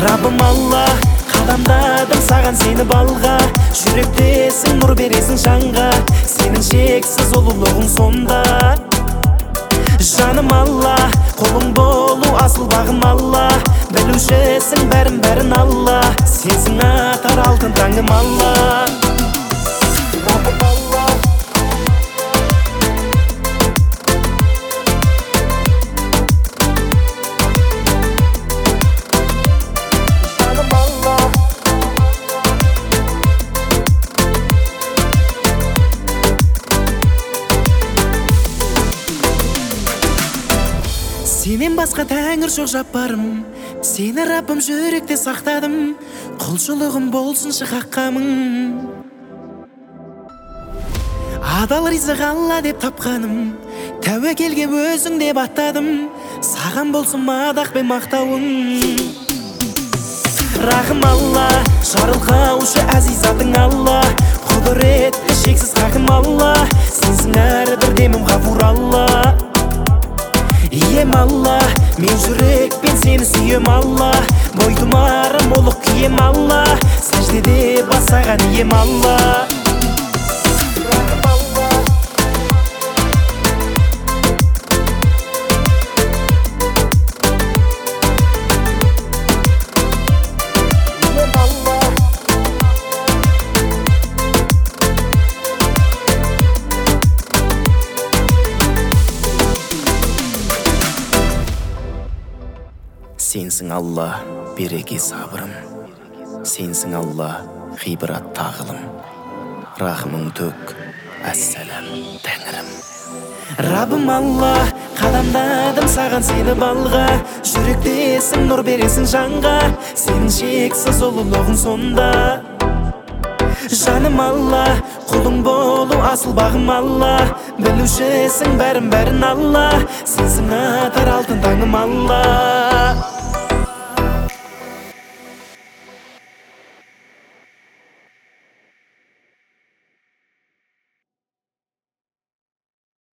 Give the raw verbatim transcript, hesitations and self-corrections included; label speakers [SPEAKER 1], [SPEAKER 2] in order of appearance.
[SPEAKER 1] Раббым Алла, қадамдадым саған сені балға, жүректесің нұр бересің жанға, сенің шексіз ұлылығың сонда. Жаным Алла, қолың болу асыл бағым Алла, білушісің бәрін бәрін Алла, сенсің атар алтын таңым Алла. Раббым Алла, жаным Алла, сенен басқа тәңір жоқ жаппарым, сені Раббым жүректе сақтадым, құлшылығым болсыншы хаққамың. Адал ризық Алла деп тапқаным, тәуекелге өзің деп аттадым, саған болсын мадақ пен мақтауың. Рахым Алла, жарылқаушы әзиз атың Алла, құдіретті шексіз хакім Алла, сенсің әрбір демім ғафур Алла. Ием Алла, мен жүрекпен сені сүйем Алла, бойтұмарым олық кием Алла, сәждеде басаған ием Алла. Сенсің Алла, береке сабырым, сенсің Алла, ғибрат тағылым, рахымың төк, әссәләм тәңірім. Раббым Алла, қадамдадым саған сені балға, жүректесің нұр бересің жанға, сенің шексіз ұлылығың сонда. Жаным Алла, құлың болу асыл бағым Алла, білушісің бәрін бәрін Алла, сенсің атар алтын таңым Алла.